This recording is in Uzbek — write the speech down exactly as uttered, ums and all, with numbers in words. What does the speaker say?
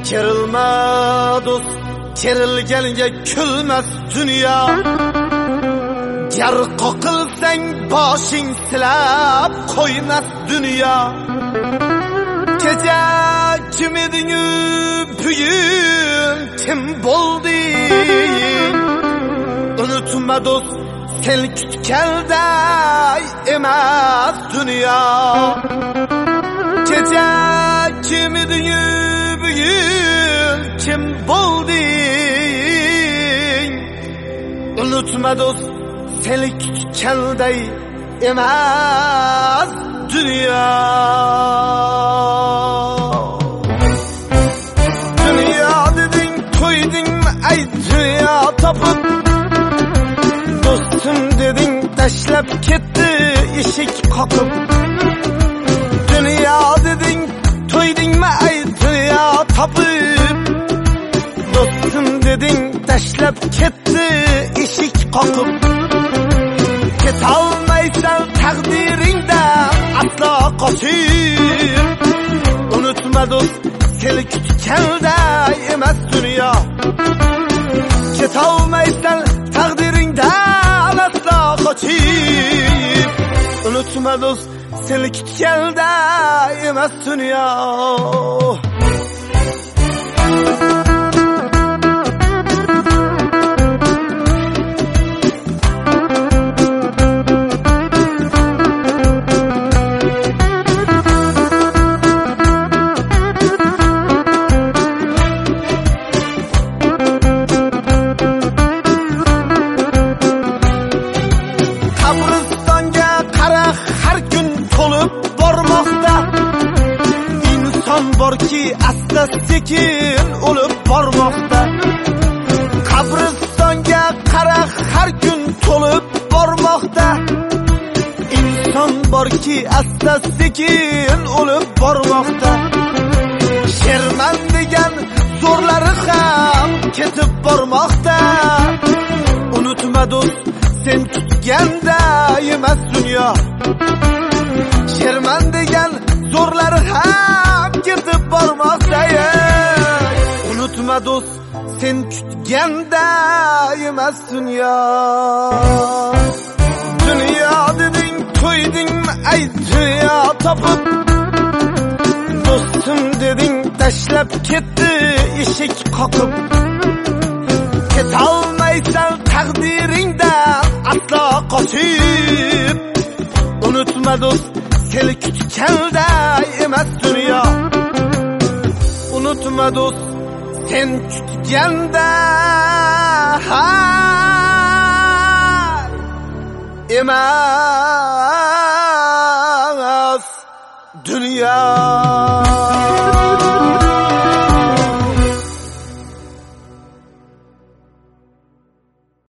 Kerilme dost, kerilgenge külmez dünya. Ger qoqilsang boshing silab qo'ymas dünya. Kecha kim eding, bugun kim bo'lding? Unutma dost, sen kutganday emas dünya. Kecha kim eding, bugun kim bo'lding? Unutma dost, seni kutganday emas dünya. Dünya deding, to'ydingmi ay dünya topib? Do'stim deding, tashlab ketdi eshik qoqib. Dünya deding, to'ydingmi ay dünya topib? Do'stim deding, tashlab ketdi eshik qoqib. Ketolmaysan taqdiringdan aslo qochib. Unutma do'st, seni kutganday emas dünya. Ketolmaysan taqdiringdan aslo qochib. Unutma do'st, seni kutganday emas dünya. Borki asta sekin o'lib bormoqda. Qabristonga qara har kun to'lib bormoqda. Inson borki asta sekin o'lib bormoqda. Sherman degan zo'rlari ham ketib bormoqda. Unutma do'st, sen kutganday emas dunyo. Sherman degan zo'rlari ham ketib bormoqda. Unutma do'st, sen kutganday emas dünya. Dünya deding, to'ydingmi ay dünya topib? Do'stim deding, tashlab ketdi eshik qoqib. Ketolmaysan taqdiringdan aslo qochib. Unutma do'st, seni kutganday emas dünya. Unutma do'st, sen kutganday emas dünya.